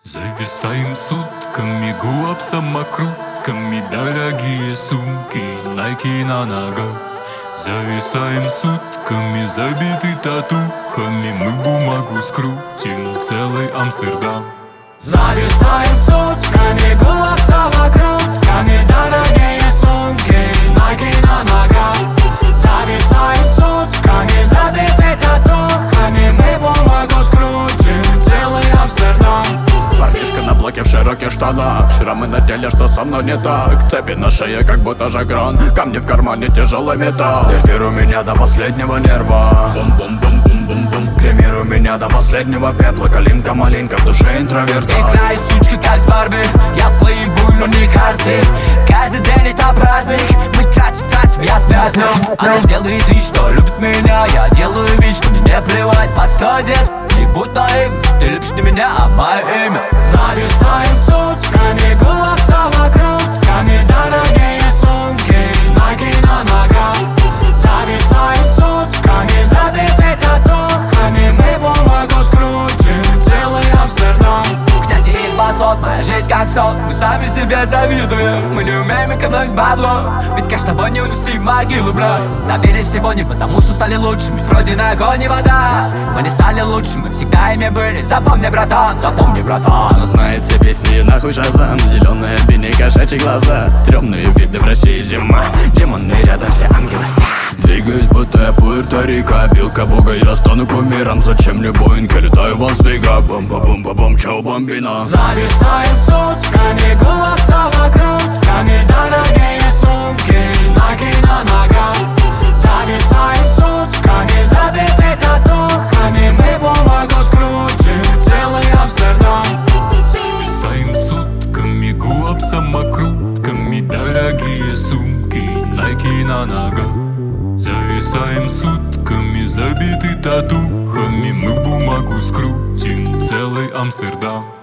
Зависаем сутками, гуап самокрутками, дорогие сумки, найки на ногах. Зависаем сутками, забиты татухами, мы в бумагу скрутим целый Амстердам. Зависаем сутками, гуап самокрутками, дорогие сумки, найки на ногах. Зависаем сутками, забиты татухами, мы в бумагу скрутим целый Амстердам. Парнишка на блоке в широких штанах, шрамы на теле, что со мной не так. Цепи на шее, как будто жагрон, камни в кармане, тяжелый металл. Эфир у меня до последнего нерва, бум-бум-бум-бум-бум-бум. Кремируй меня до последнего пепла, калинка, малинка, в душе интроверта. Играй, сучка, как с Барби, я плейбой, но не Харди. Каждый день это праздник, мы тратим, я спятил. Она сделает вид, что любит меня, я делаю вид, что мне не плевать. Постой, дед, не будь наивным, ты любишь не меня, а мое имя. Зависаем сутками, гуап самокрутками, дорогие сумки, найки на ногах. Зависаем сутками, забиты татухами, мы бумагу скрутим целый Амстердам. Князь из басот, моя жизнь как сон, мы сами себе завидуем. Мы не умеем экономить бабло, ведь кэш с тобой не унести в могилу, брат. Добились сегодня, потому что стали лучшими. Вроде на огонь и вода, мы не стали лучшими, всегда ими были. Запомни, братан, запомни, братан. Она знает все песни, нахуй шазам. Зеленая бини, кошачьи глаза, стрёмные виды в России зима. Демоны рядом, все ангелы спят. Двигаюсь, будто я Пуэрто-Рико, билка бога, я стану кумиром. Зачем мне Боинг, я летаю в Лас-Вегас. Бум-ба-бум-ба-бум, чау, бомбина. Зависаем сутками, гуап самокрутками, дорогие сумки, найки на ногах. Зависаем сутками, забиты татухами, мы бумагу скрутим целый Амстердам. Зависаем сутками, гуап самокрутками, дорогие сумки, найки на ногах. Зависаем сутками, забиты татухами, мы в бумагу скрутим целый Амстердам.